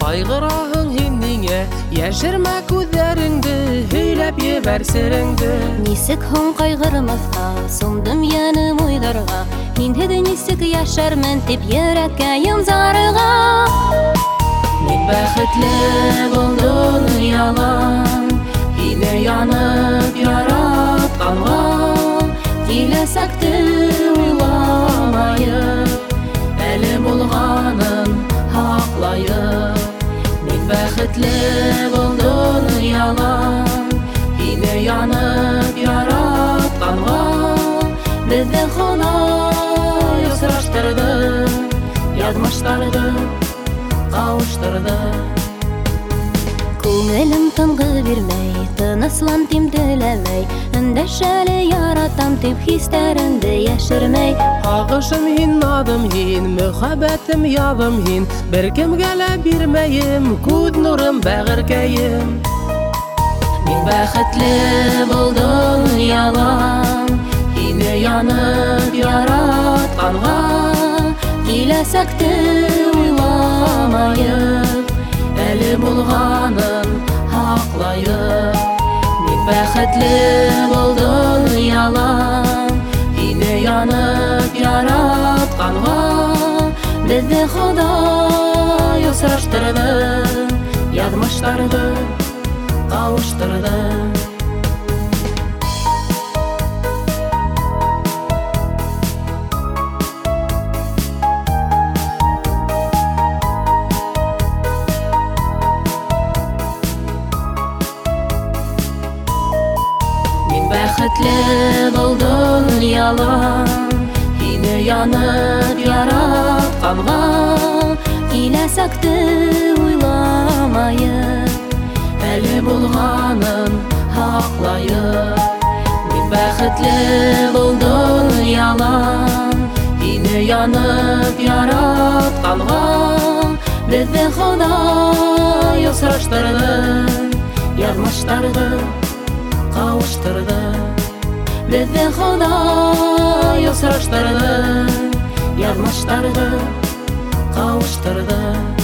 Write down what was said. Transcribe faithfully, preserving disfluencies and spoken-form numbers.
Кайгыраһың һин нигә? Яшермә күҙҙәреңде, һөйләп ебәр сереңде. Нисек һуң кайгырмаҫҡа, сумдым йәнем уйҙарға. Һинһеҙ нисек йәшәрмен тип йөрәккә йомзарыға. Мин бәхетле булдым ялан, һине янып яратканга. Киләсәкте уйламайып, әле булганын һаҡлайып. Мин бәхетле булдым ялан, һине янып яратканга. Беҙҙе Хоҙай Осраштырҙы, яҙмыштарҙы ҡауыштырҙы. Күңелем тынғы бирмәй, тыныслан тим теләмәй. Өндәшәле яратам тип хистәремде йәшермәй. Һағышым һин, наҙым һин, мөхәббәтем яҙым һин. Бер кемгә лә бирмәйем, күҙ нурым, бәғеркәйем. Мин бәхетле булдым ялан, һине янып яратканға. Киләсәкте уйламайып, әле булганын һаҡлайып. Мин бәхетле булдым ялан, һине янып яратканға. Беҙҙе Хоҙай Осраштырҙы, яҙмыштарҙы ҡауыштырҙы. Бәхетле булдым ялан, һине янып яратканға. Киләсәкте уйламайып, әле булганын һаҡлайып. Мин бәхетле булдым ялан, һине янып яратканға. Беҙҙе Хоҙай осраштырҙы, яҙмыштарҙы ҡауыштырҙы. Беҙҙе Хоҙай осраштырҙы, яҙмыштарҙы ҡауыштырҙы.